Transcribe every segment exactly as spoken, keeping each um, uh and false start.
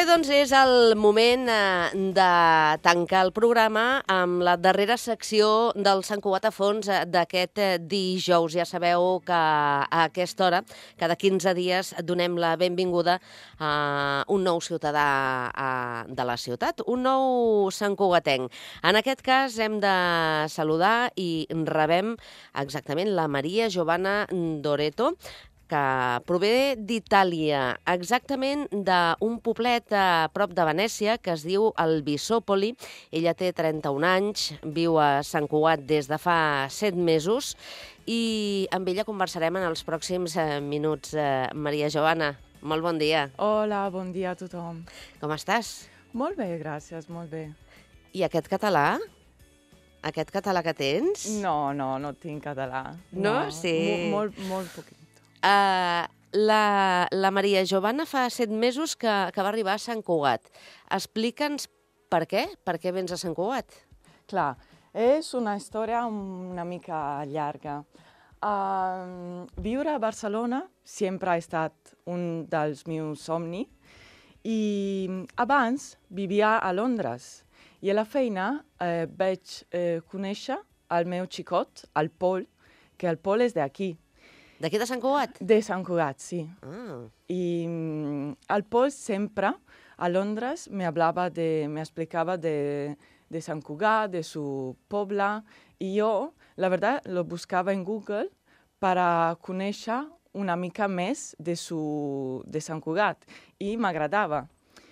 bé, doncs és el moment eh, de tancar el programa amb la darrera secció del Sant Cugat a fons eh, d'aquest eh, dijous. Ja sabeu que a aquesta hora, cada quinze dies, donem la benvinguda a un nou ciutadà eh, de la ciutat, un nou santcugatenc. En aquest cas hem de saludar i rebem exactament la Maria Giovanna Doreto, que prové d'Itàlia, exactament d'un poblet a prop de Venècia que es diu Albisòpoli. Ella té trenta-un anys, viu a Sant Cugat des de fa set mesos i amb ella conversarem en els pròxims eh, minuts. Eh, Maria Giovanna, molt bon dia. Hola, bon dia a tothom. Com estàs? Molt bé, gràcies, molt bé. I aquest català? Aquest català que tens? No, no, no tinc català. No? Sí. Mo molt, molt poquit. Uh, la, la Maria Giovanna fa set mesos que, que va arribar a Sant Cugat. Explica'ns per què, per què vens a Sant Cugat? Clar, és una història una mica llarga. Uh, viure a Barcelona sempre ha estat un dels meus somnis i abans vivia a Londres i a la feina eh, vaig eh, conèixer el meu xicot, el Pol, que el Pol és d'aquí. D'aquí de Sant Cugat? De Sant Cugat, sí. Ah. Y um, el Pol sempre a Londres me hablaba de, me explicaba de, de Sant Cugat, de su poble, y yo, la verdad, lo buscaba en Google para conèixer una mica més de, su, de Sant Cugat, i m'agradava.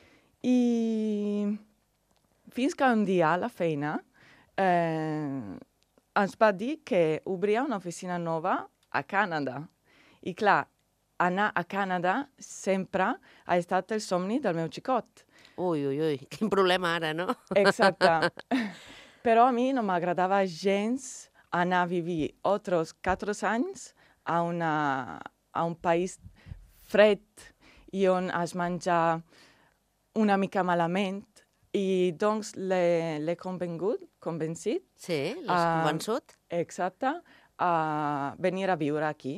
I fins que un dia a la feina eh, ens va dir que obria una oficina nova a Canadà. I clar, anar a Canadà sempre ha estat el somni del meu xicot. Ui, ui, ui, quin problema ara, no? Exacte. Però a mi no m'agradava gens anar a vivir altres quatre anys a, una, a un país fred i on es menja una mica malament. I doncs l'he convengut, convencit. Sí, l'has uh, convençut? Exacte. A venir a viure aquí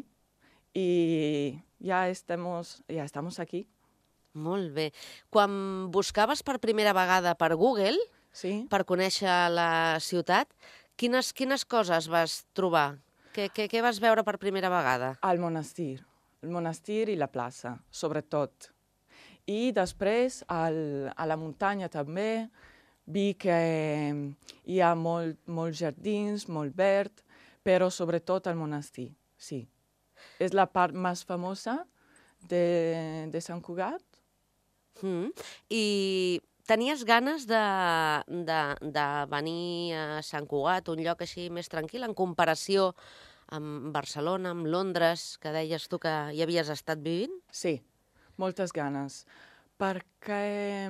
i ja estamos, ja estamos aquí. Molt bé. Quan buscaves per primera vegada per Google, sí, per conèixer la ciutat, quines, quines coses vas trobar? Què, què, què vas veure per primera vegada? El monestir, el monestir i la plaça, sobretot. I després al, a la muntanya també vi que hi ha molt, molts jardins, molt verd, però sobretot el monestir, sí. És la part més famosa de, de Sant Cugat. Mm. I tenies ganes de, de, de venir a Sant Cugat, un lloc així més tranquil, en comparació amb Barcelona, amb Londres, que deies tu que hi havies estat vivint? Sí, moltes ganes, perquè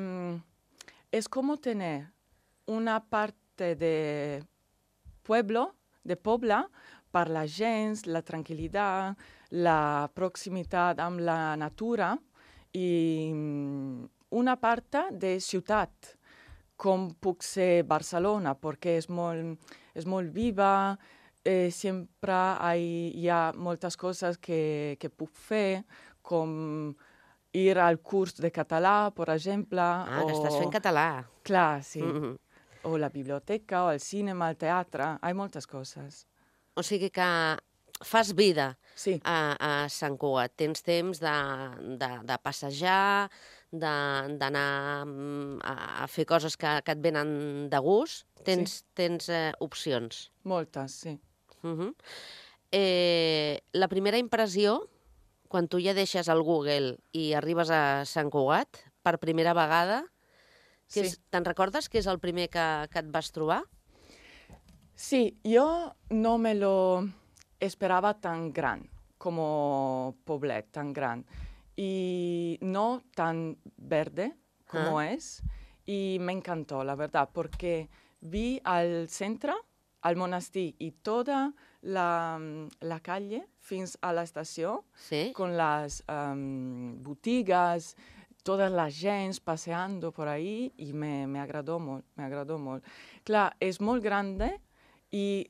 és com tenir una part de pueblo, de poble, per la gent, la tranquil·litat, la proximitat amb la natura i una part de ciutat, com puc ser Barcelona, perquè és molt, és molt viva, eh, sempre hi ha moltes coses que, que puc fer, com ir al curs de català, per exemple. Ah, o... que estàs fent català. Clar, sí. Mm-hmm. O la biblioteca, o el cinema, el teatre, hi ha moltes coses. O sigui que fas vida sí. a, a Sant Cugat. Tens temps de, de, de passejar, d'anar a, a fer coses que, que et venen de gust. Tens, sí. tens eh, opcions. Moltes, sí. Uh-huh. eh, la primera impressió, quan tu ja deixes el Google i arribes a Sant Cugat, per primera vegada, sí. te'n recordes què és el primer que, que et vas trobar? Sí, yo no me lo esperaba tan gran, como poblet, tan gran. Y no tan verde como ah. es. Y me encantó, la verdad, porque vi al centro, al monestir y toda la, la calle fins a la estación, ¿sí? Con las um, boutiques, toda la gent paseando por ahí, y me, me agradó molt, me agradó molt. Clar, és molt grande i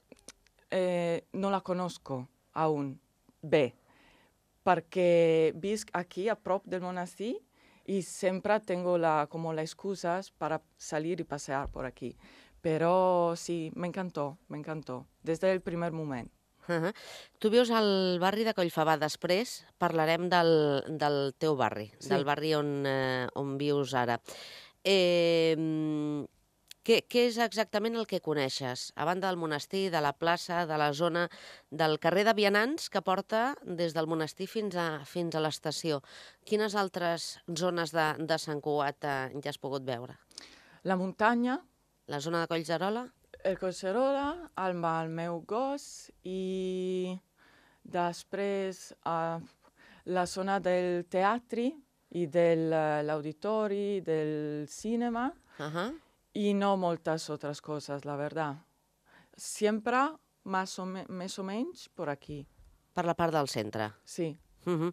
eh, no la conozco aún bé, perquè visc aquí a prop del monestir y siempre tengo la, como las excusas para salir y pasear por aquí. Pero sí, me encantó, me encantó, desde el primer momento. Uh -huh. Tu vius al barri de Collfabà. Després parlarem del, del teu barri, Sí. del barri on, eh, on vius ara. Eh, què, què és exactament el que coneixes? A banda del monestir, de la plaça, de la zona, del carrer de vianants que porta des del monestir fins a, fins a l'estació. Quines altres zones de, de Sant Cugat eh, ja has pogut veure? La muntanya, La zona de Collserola? el Collserola, el, el meu gos i després uh, la zona del teatre i de l'auditori, del cinema Uh -huh. y no muchas otras cosas, la verdad. Siempre más o, me, més o menys por aquí. Per la part del centre. Sí. Uh -huh.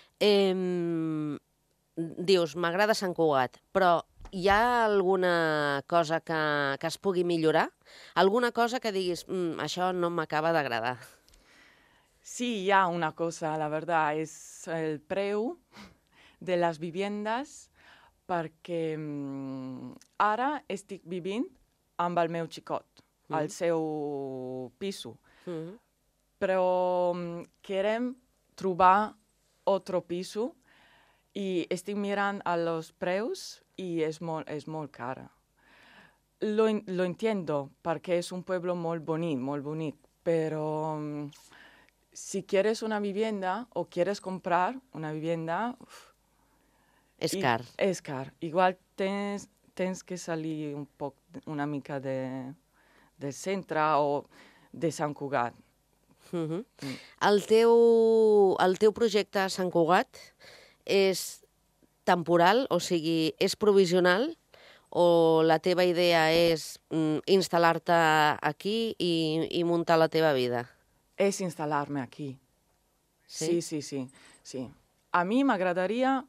eh, dius, m'agrada Sant Cugat, però hi ha alguna cosa que, que es pugui millorar? Alguna cosa que diguis, mm, això no m'acaba d'agradar? Sí, hi ha una cosa, la verdad, es el preu de les viviendes, perquè mm, ara estic vivint amb el meu xicot, Mm. al seu piso. Mm. Però mm, querem trobar otro piso i estic mirant a los preus i és molt, és molt cara. Lo, lo entiendo, perquè és un pueblo molt bonic, molt bonic, però mm, si quieres una vivienda o quieres comprar una vivienda, uf, És i- car. és car. Igual tens, tens que salir un poc, una mica de, del centre o de Sant Cugat. Uh -huh. Mm. el, teu, el teu projecte a Sant Cugat és temporal, o sigui, és provisional, o la teva idea és mm, instal·lar-te aquí i, i muntar la teva vida? És instal·lar-me aquí. Sí? Sí, sí, sí, sí. A mi m'agradaria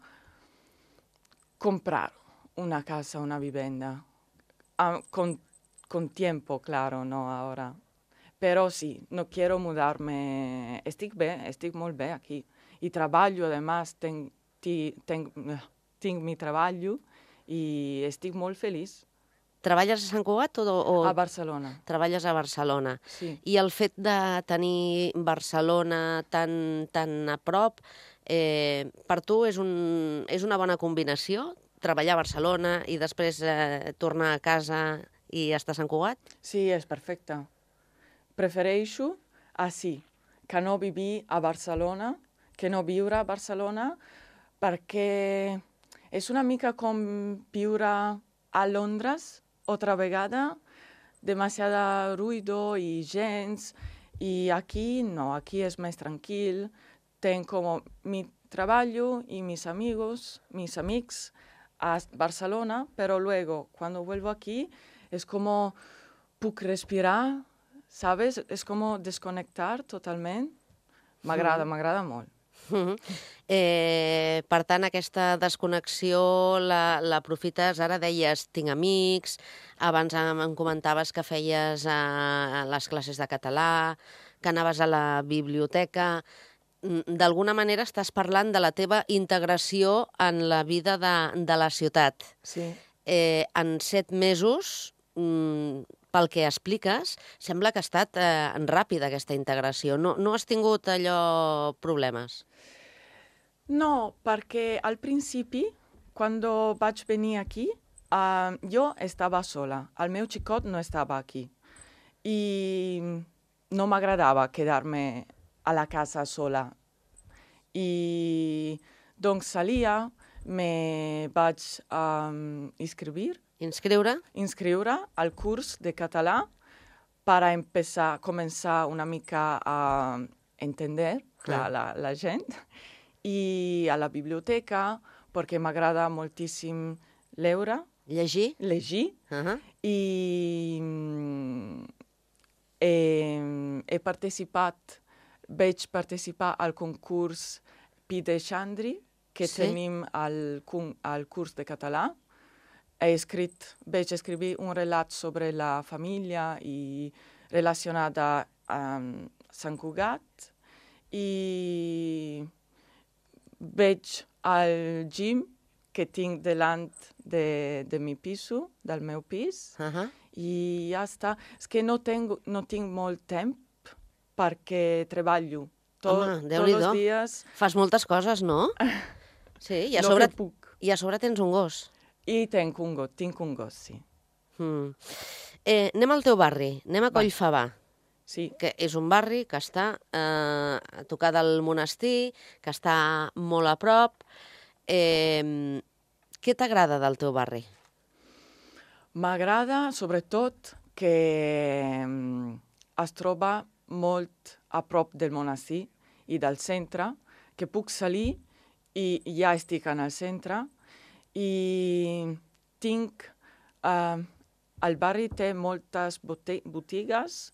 comprar una casa, una vivienda, ah, con, con tiempo, claro, no ahora. Però sí, no quiero mudarme. Estic bé, estic molt bé aquí. I treballo, además, tenc, ti, tenc, tinc mi treballo i estic molt feliç. Treballes a Sant Cugat o, o A Barcelona, treballes a Barcelona? sí. I el fet de tenir Barcelona tan, tan a prop, eh, per tu és, un, és una bona combinació? Treballar a Barcelona i després eh, tornar a casa i estar a Sant Cugat? Sí, és perfecte. Prefereixo així, que no vivir a Barcelona, que no viure a Barcelona, perquè és una mica com viure a Londres, otra vegada, demasiada ruido i gens, i aquí no, aquí és més tranquil, tenc com mi treballo i mis amigos, mis amics a Barcelona, però luego, cuando vuelvo aquí, es como puc respirar, ¿sabes? Es como desconectar totalment. M'agrada, Mm. m'agrada molt. Mhm. Eh, per tant, aquesta desconnexió la- l'aprofites, ara deies, tinc amics, abans em, em comentaves que feies eh, les classes de català, que anaves a la biblioteca. Mm, D'alguna manera estàs parlant de la teva integració en la vida de, de la ciutat. Sí. Eh, en set mesos, mm, pel que expliques, sembla que ha estat eh, ràpida aquesta integració. No, no has tingut allò problemes? No, perquè al principi, quan vaig venir aquí, uh, jo estava sola. El meu xicot no estava aquí. I no m'agradava quedar-me a la casa sola. I doncs salia, me vaig um, inscriure, Inscriure? inscriure al curs de català per a empezar, començar una mica a entender la, Ah. la, la gent, i a la biblioteca, perquè m'agrada moltíssim leure, Llegir? llegir, Uh -huh. i mm, he, he participat, vaig participar al concurs Pi de Xandri, que Sí. tenim al, cu- al curs de català. He escrit, vaig escriure un relat sobre la família i relacionada amb Sant Cugat, i veig al gym que tinc davant de, de mi piso, del meu pis, Uh -huh. i ja està. És que no, tengo, no tinc molt temps perquè treballo tot, Home, tots Déu-n'hi-do. els dies. Fas moltes coses, no? Sí, i a, Lo sobre, que puc. i a sobre tens un gos. I tenc un gos, tinc un gos, sí. Mm. Eh, anem al teu barri, anem a Va. Collfabà, Sí, que és un barri que està eh, a tocar del monestir, que està molt a prop. Eh, què t'agrada del teu barri? m'agrada sobretot que mm, es troba molt a prop del monestir i del centre, que puc salir i ja estic en el centre i tinc... Eh, el barri té moltes bote- botigues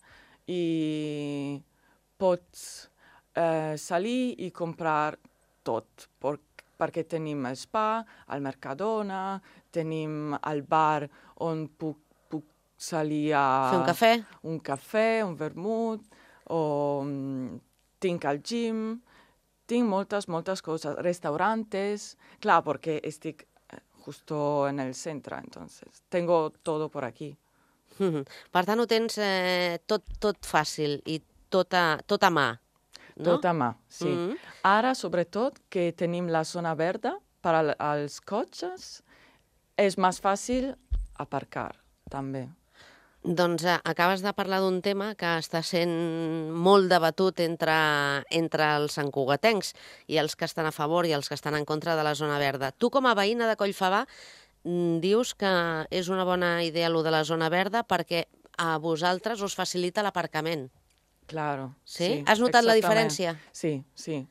i pots eh, salir i comprar tot, por, perquè tenim el spa, el Mercadona, tenim el bar on puc, puc salir a... Fer un cafè? Un cafè, un vermut, o mm, tinc el gym, tinc moltes, moltes coses, restaurantes, clar, perquè estic eh, justo en el centre, entonces tengo todo por aquí. Mhm. Per tant, ho tens eh, tot, tot fàcil i tot a, tot a mà, no? Tot a mà, sí. Mhm. Ara, sobretot, que tenim la zona verda per al, als cotxes, és més fàcil aparcar, també. Doncs eh, acabes de parlar d'un tema que està sent molt debatut entre, entre els santcugatencs i els que estan a favor i els que estan en contra de la zona verda. Tu, com a veïna de Collfabà, mm, dius que és una bona idea lo de la zona verda perquè a vosaltres us facilita l'aparcament. Claro. Sí? Has notat la exactament. diferència? Sí, sí.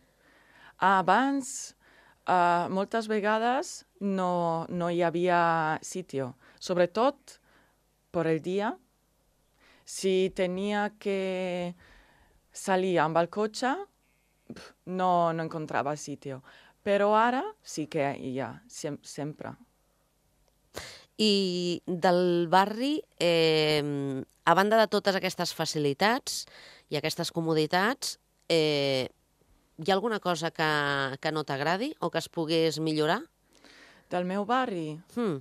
Abans, uh, moltes vegades no, no hi havia sitio, sobretot por el dia. Si tenia que salir amb el cotxe, pf, no, no encontrava sitio. Però ara sí que hi ha, sem sempre. I del barri, eh, a banda de totes aquestes facilitats i aquestes comoditats, eh, hi ha alguna cosa que, que no t'agradi o que es pogués millorar? Del meu barri? Hmm.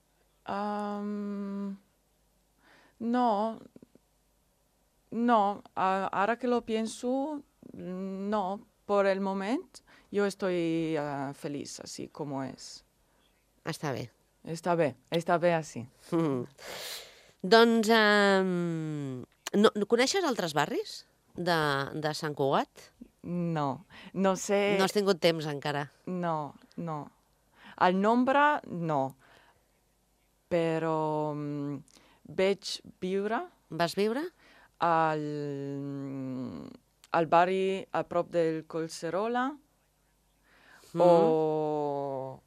Um, no, no, a- ahora que lo pienso, no, por el momento yo estoy uh, feliz así como es. Està bé. Està bé, està bé així. Mm. Doncs, eh, no, no coneixes altres barris de, de Sant Cugat? No, no sé... No has tingut temps encara. No, no. El nombre, no. Però mm, veig viure Vas viure? al, al barri a prop del Collserola Mm. o...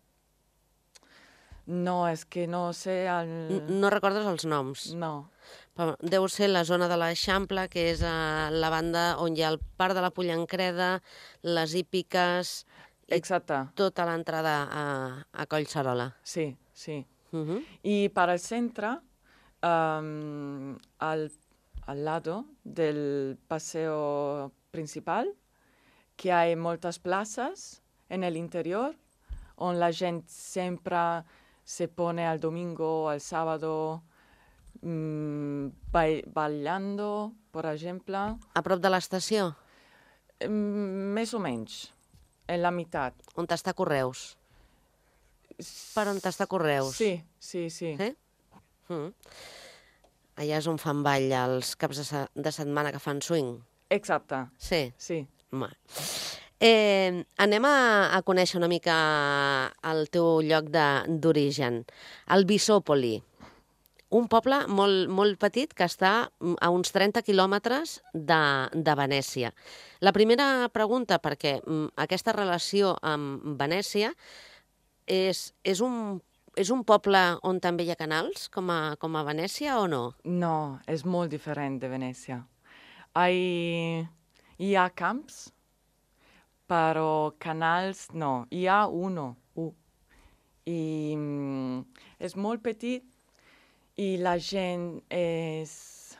No, és que no sé el... N- No recordes els noms? No. Però deu ser la zona de l'Eixample, que és a la banda on hi ha el Parc de la Pollancreda, les hípiques i Exacte, tota l'entrada a, a Collserola. sí, sí. Uh -huh. Y para el centro, um, al, al lado del paseo principal, que hay muchas plazas en el interior, donde la gente siempre se pone al domingo o al sábado mm, ba- bailando, por ejemplo, A prop de l'estació, Mm, més o menys, en la mitad. on està Correus. Per on està Correus. Sí, sí, sí. Sí? Mm. Allà és on fan ball els caps de, se de setmana que fan swing. Exacte, Sí. sí. Va. Eh, anem a, a conèixer una mica el teu lloc de- d'origen. El Bisòpoli, un poble molt, molt petit que està a uns trenta quilòmetres de, de Venècia. La primera pregunta, perquè mm, aquesta relació amb Venècia és, és, un, és un poble on també hi ha canals, com a, com a Venècia, o no? No, és molt diferent de Venècia. Hay, hi ha camps, però canals no. Hi ha uno, u. I mm, és molt petit i la gent és...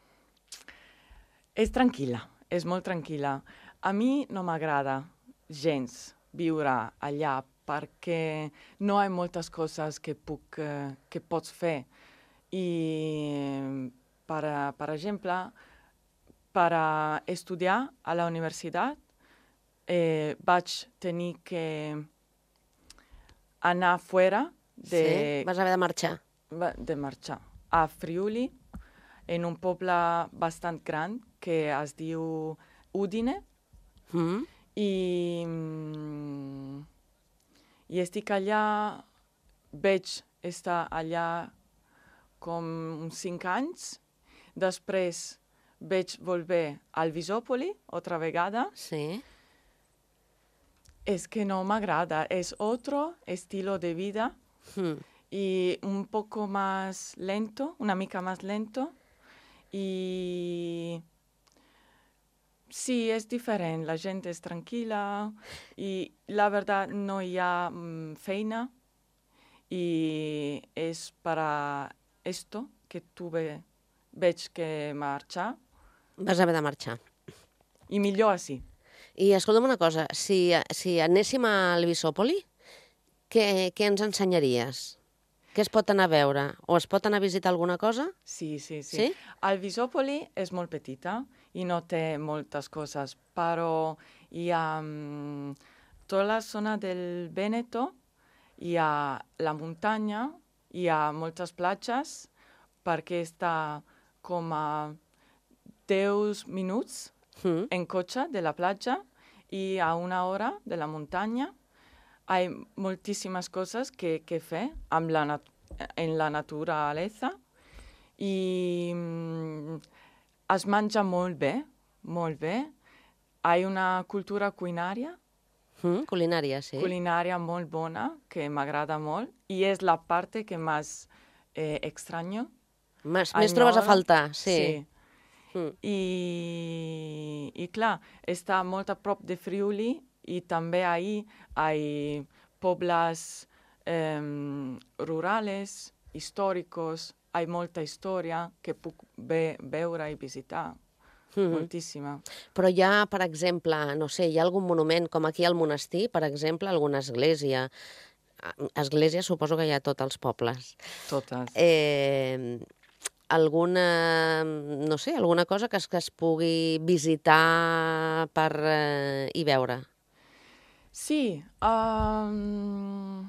és tranquil·la, és molt tranquil·la. A mi no m'agrada gens viure allà perquè no hi ha moltes coses que, puc, eh, que pots fer. I, per, per exemple, per estudiar a la universitat eh, vaig tenir que anar fora de, Sí, vas haver de marxar. de marxar a Friuli, en un poble bastant gran que es diu Udine. Mm. I, mm, i estic allà, vaig estar allà com uns cinc anys. Després vaig volver al Visòpoli, altra vegada. Sí. Es que no m'agrada, es otro estilo de vida Mm. y un poco más lento, una mica más lento. Y sí, es diferente, la gente es tranquila y la verdad no hi ha mm, feina y es para esto que tuve, veig que marxar Vas haver de marxar. i millor així. I escolta'm una cosa, si, si anéssim al Visòpoli, què, què ens ensenyaries? Què es pot anar a veure? O es pot anar a visitar alguna cosa? Sí, sí, sí. Sí? El Visòpoli és molt petita i no té moltes coses, però hi ha mm, tota la zona del Veneto, hi ha la muntanya, hi ha moltes platges, perquè està com a deu minuts Mm. en cotxe de la platja i a una hora de la muntanya. Hay moltíssimes coses que, que fer amb la nat en la naturalesa i mm, es menja molt bé, molt bé. Hi ha una cultura culinària, Mm, culinària, sí. culinària molt bona, que m'agrada molt, i és la part que més eh, extraño. Més, més trobes a Añoro. faltar, sí. Sí. Mm. I, I clar, està molt a prop de Friuli i també ahí hi ha pobles eh, rurals, històrics, hi ha molta història que puc ve veure i visitar. Mhm. Moltíssima. Però hi ha, per exemple, no sé, hi ha algun monument, com aquí al monestir, per exemple, alguna església. Ah, església suposo que hi ha a tots els pobles. Totes. Eh, alguna, no sé, alguna cosa que es, que es pugui visitar per, eh, i veure. Sí. Um,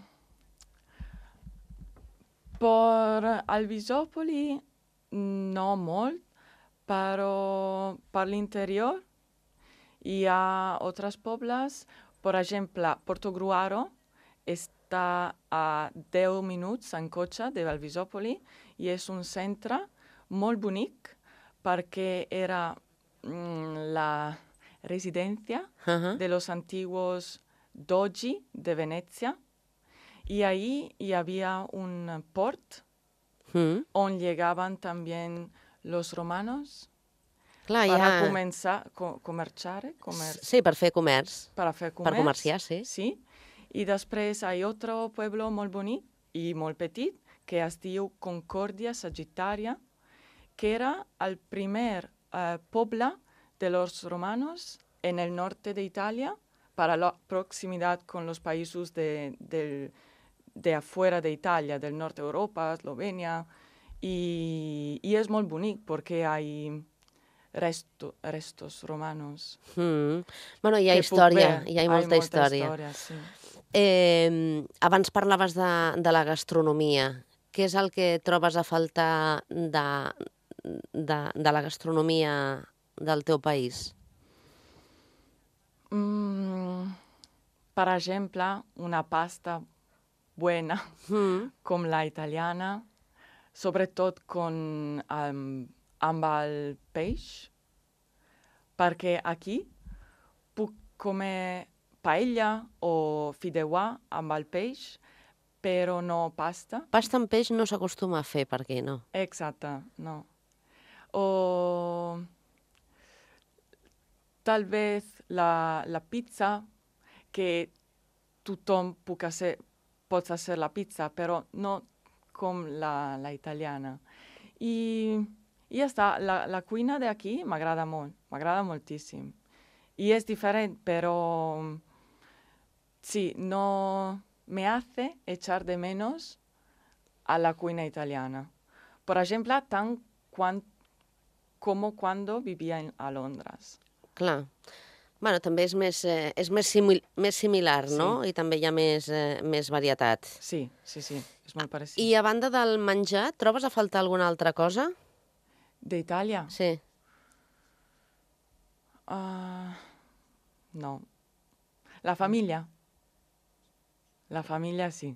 per al Visòpoli no molt, però per l'interior hi ha altres pobles. Per exemple, Portogruaro està a deu minuts en cotxe del Visòpoli i és un centre molt bonic perquè era mm, la residència Uh-huh. de los antiguos dogi de Venècia i ahí hi havia un port Mm. on llegaven també los romanos Clar, hi per ha... començar a co comerciare, comer Sí, per fer comerç. per a fer Per comerç. comerciar, sí. Sí. I després hi ha otro pueblo molt bonic i molt petit que es diu Concordia Sagittaria, que era el primer eh, poble de los romanos en el norte de Italia para la proximidad con los países de, del, de afuera de Italia, del norte de Europa, Eslovenia, i, i és molt bonic perquè hi ha resto, restos romanos. Mm. Bueno, hi ha que puc història, ver. hi ha molta, molta història. història, sí. Eh, abans parlaves de, de la gastronomia. Què és el que trobes a faltar de, de, de la gastronomia del teu país? Mm, per exemple, una pasta buena, Mm. com la italiana, sobretot con, um, amb el peix, perquè aquí puc comer paella o fideuà amb el peix, però no pasta. Pasta amb peix no s'acostuma a fer, per què no? Exacte, no. O tal vez la, la pizza, que tothom puc hacer, pots hacer la pizza, però no com la, la italiana. I, i ja està, la, la cuina d'aquí m'agrada molt, m'agrada moltíssim. I és diferent, però sí, no, me hace echar de menos a la cuina italiana. Por ejemplo, tan cuan, como cuando vivía en, a Londres. Clar. Bueno, també és més, eh, és més, simil més similar, no? Sí. I també hi ha més, eh, més varietat. Sí, sí, sí, és molt parecido. I a banda del menjar, trobes a faltar alguna altra cosa? ¿De Sí. Uh, no. La familia. La familia sí.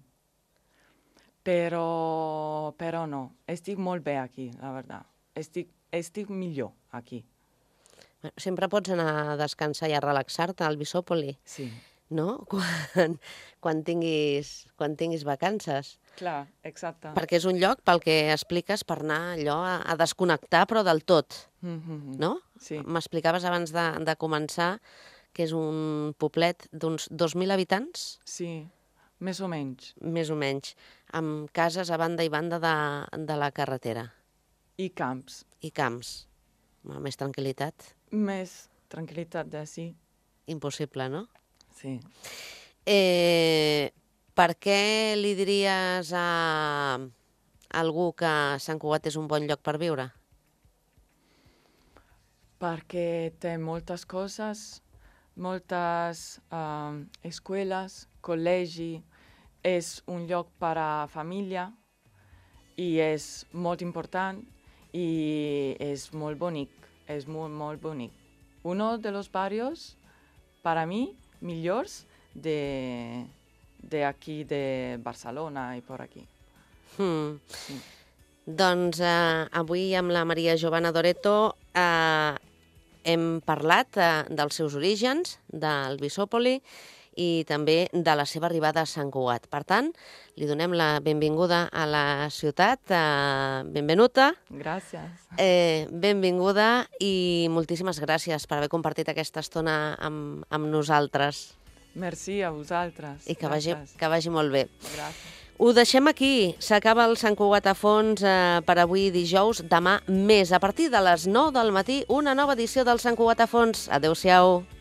Però, però no. Estic molt bé aquí, la veritat. Estic, estic millor aquí. Sempre pots anar a descansar i a relaxar-te al Visòpoli, Sí. no? Quan, quan, tinguis, quan tinguis vacances. Clar, exacte. Perquè és un lloc pel que expliques per anar allò a, a desconnectar, però del tot, Mm-hmm. no? Sí. M'explicaves abans de, de començar que és un poblet d'uns dos mil habitants? Sí, més o menys. Més o menys, amb cases a banda i banda de, de la carretera. I camps. I camps. Més tranquil·litat. Més tranquil·litat d'ací. Impossible, no? Sí. Eh, per què li diries a algú que Sant Cugat és un bon lloc per viure? Perquè té moltes coses, moltes um, escoles, col·legi, és un lloc per a família i és molt important y es muy bonito, es muy, muy bonito. Uno de los barrios, para mí, mejores de, de aquí, de Barcelona i por aquí. Hmm. Sí. Doncs eh, avui amb la Maria Giovanna Doretto eh, hem parlat eh, dels seus orígens, del Visòpoli, i també de la seva arribada a Sant Cugat. Per tant, li donem la benvinguda a la ciutat. Eh, benvenuta. Gràcies. Eh, benvinguda i moltíssimes gràcies per haver compartit aquesta estona amb, amb nosaltres. Merci a vosaltres. I que vagi, Gràcies. que vagi molt bé. Gràcies. Ho deixem aquí. S'acaba el Sant Cugat a fons eh, per avui dijous. Demà més, a partir de les nou del matí, una nova edició del Sant Cugat a fons. Adéu-siau.